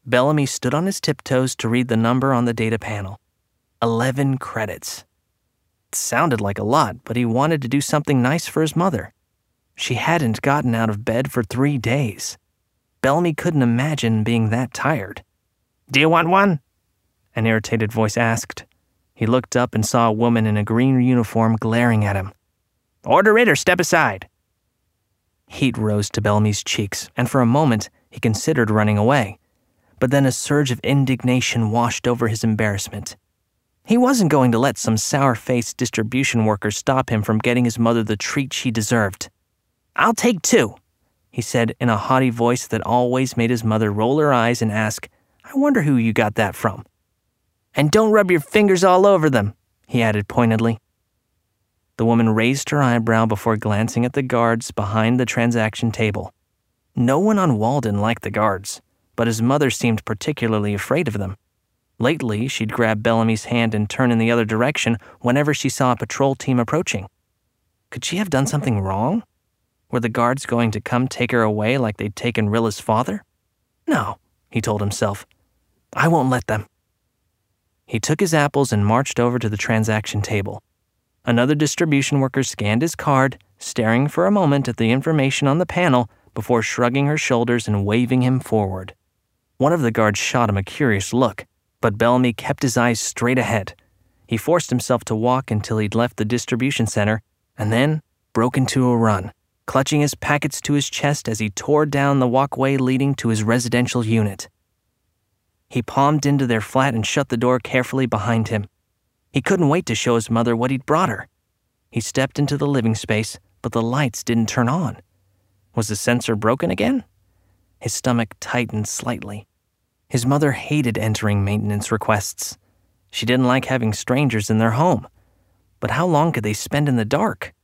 Bellamy stood on his tiptoes to read the number on the data panel. 11 credits. It sounded like a lot, but he wanted to do something nice for his mother. She hadn't gotten out of bed for 3 days. Bellamy couldn't imagine being that tired. "Do you want one?" an irritated voice asked. He looked up and saw a woman in a green uniform glaring at him. "Order it or step aside." Heat rose to Bellamy's cheeks, and for a moment he considered running away. But then a surge of indignation washed over his embarrassment. He wasn't going to let some sour-faced distribution worker stop him from getting his mother the treat she deserved. "I'll take 2, he said in a haughty voice that always made his mother roll her eyes and ask, "I wonder who you got that from?" "And don't rub your fingers all over them," he added pointedly. The woman raised her eyebrow before glancing at the guards behind the transaction table. No one on Walden liked the guards, but his mother seemed particularly afraid of them. Lately, she'd grab Bellamy's hand and turn in the other direction whenever she saw a patrol team approaching. Could she have done something wrong? Were the guards going to come take her away like they'd taken Rilla's father? No, he told himself. I won't let them. He took his apples and marched over to the transaction table. Another distribution worker scanned his card, staring for a moment at the information on the panel before shrugging her shoulders and waving him forward. One of the guards shot him a curious look, but Bellamy kept his eyes straight ahead. He forced himself to walk until he'd left the distribution center, and then broke into a run, clutching his packets to his chest as he tore down the walkway leading to his residential unit. He palmed into their flat and shut the door carefully behind him. He couldn't wait to show his mother what he'd brought her. He stepped into the living space, but the lights didn't turn on. Was the sensor broken again? His stomach tightened slightly. His mother hated entering maintenance requests. She didn't like having strangers in their home. But how long could they spend in the dark?